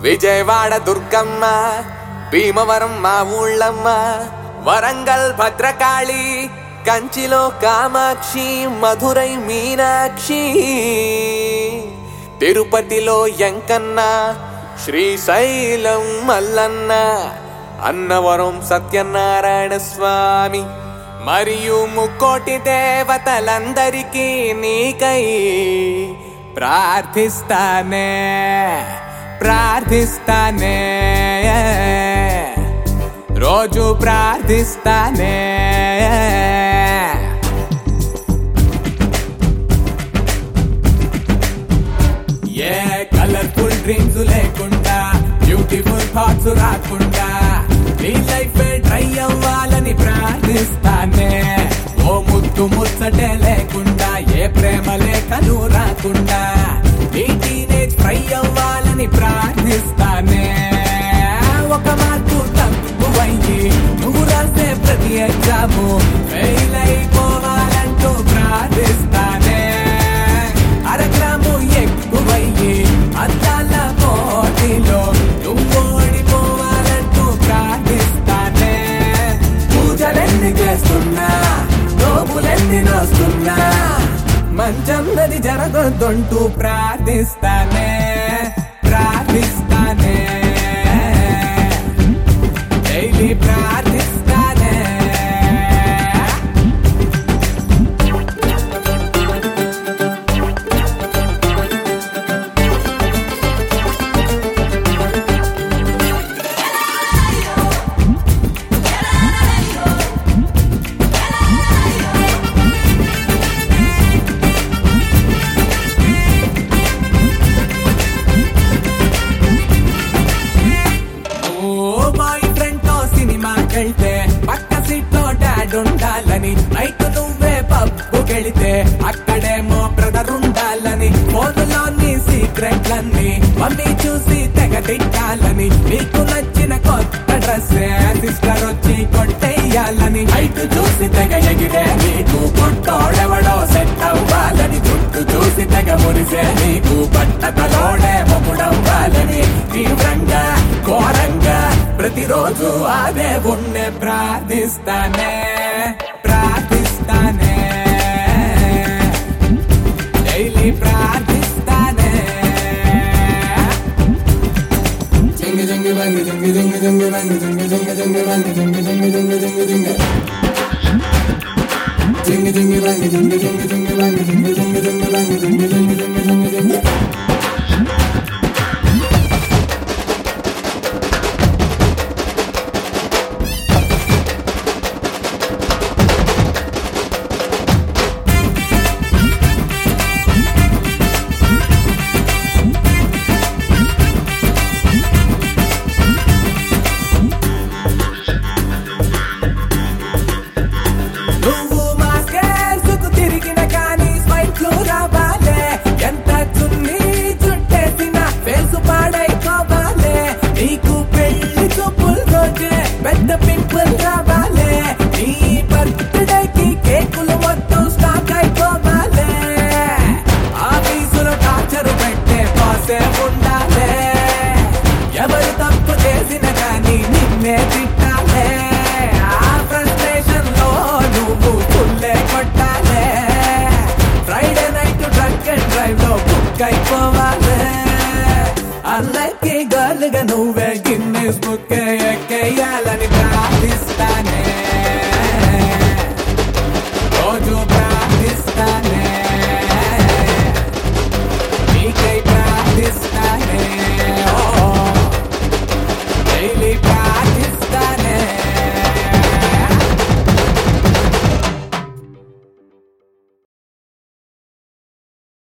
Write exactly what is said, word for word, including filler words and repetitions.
విజయవాడ దుర్గమ్మ, భీమవరం మా ఊళ్ళమ్మ, వరంగల్ భద్రకాళి, కంచిలో కామాక్షి, మధురై మీనాక్షి, తిరుపతిలో ఎంకన్న, శ్రీశైలం మల్లన్న, అన్నవరం సత్యనారాయణ స్వామి మరియు ముక్కోటి దేవతలందరికీ నీకై ప్రార్థిస్తానే ప్రార్థిస్తానే రోజు ప్రార్థిస్తానే. ఏ కలర్ఫుల్ డ్రీమ్స్ లేకుండా, బ్యూటిఫుల్ థాట్స్ రాకుండా, నీ లైఫ్ ట్రై అవ్వాలని ప్రార్థిస్తానే. ఓ ముద్దు ముచ్చటే లేకుండా, ఏ ప్రేమ లేఖలు రాకుండా, నీ టీనేజ్ ట్రై అవ్వాలని ప్రార్థిస్తానే. ఒక మార్కు తక్కువయ్యి నువ్వు రాసే ప్రతి ఎగ్జాము ఫెయిల్ అయిపోవాలంటూ ప్రార్థిస్తానే. అరగ్రాము ఎక్కువయ్యి అందాల పోటీలో నువ్వు ఓడిపోవాలంటూ ప్రార్థిస్తానే. పూజలెన్ని చేస్తున్నా, లోపులెన్ని నోస్తున్నా, మంచన్నది జరగొద్దంటూ ప్రార్థిస్తానే ప్రార్థిస్తానే డైలీ ప్రార్థిస్తానే. పక్క సీట్లో డాడ్ ఉండాలని, నైట్ నువ్వే పబ్బు కెళితే అక్కడేమో బ్రదర్ ఉండాలని, ఫోన్లోని సీక్రెట్లన్నీ మమ్మీ చూసి తెగ తిట్టాలని, నీకు నచ్చిన కొత్త డ్రెస్ సిస్టర్ వచ్చి కొట్టేయాలని, నైట్ చూసి తెగ ఎగిరే నీకు కొట్టోడెవడో సెట్ అవ్వాలని, జుట్టు చూసి తెగ మురిసే నీకు పట్టతలోడే మొగుడవ్వాలని, తీవ్రంగా ఘోరంగా ప్రతిరోజు అదే ఉన్నే ప్రార్థిస్తానే ప్రార్థిస్తానే డైలీ ప్రార్థిస్తానే. జింగ జింగ బంగ జింగ జింగ జింగ బంగ జింగ జింగ జింగ బంగ జింగ జింగ జింగ జింగ జింగ జింగ జింగ బంగ జింగ జింగ జింగ బంగ జింగ జింగ జింగ బంగ జింగ జింగ జింగ జింగ జింగ. పెద్ద పింపుల్ రావాలే, నీ బర్త్డేకి కేకులు మొత్తం స్టాక్ అయిపోవాలే, ఆఫీసులో టార్చరు పెట్టే బాసే ఉండాలే, ఎవరు తప్పు చేసిన కానీ నిన్నే తిట్టాలే, ఆ ఫ్రస్ట్రేషన్ లో నువ్వు ఫుల్లే కొట్టాలే, Friday night drunk and drive లో బుక్ అయిపోవాలే, అల్లకి గర్ల్ గా నువ్వే గిన్నెస్ బుక్ ఎక్కేయాలని ప్రార్థిస్తానే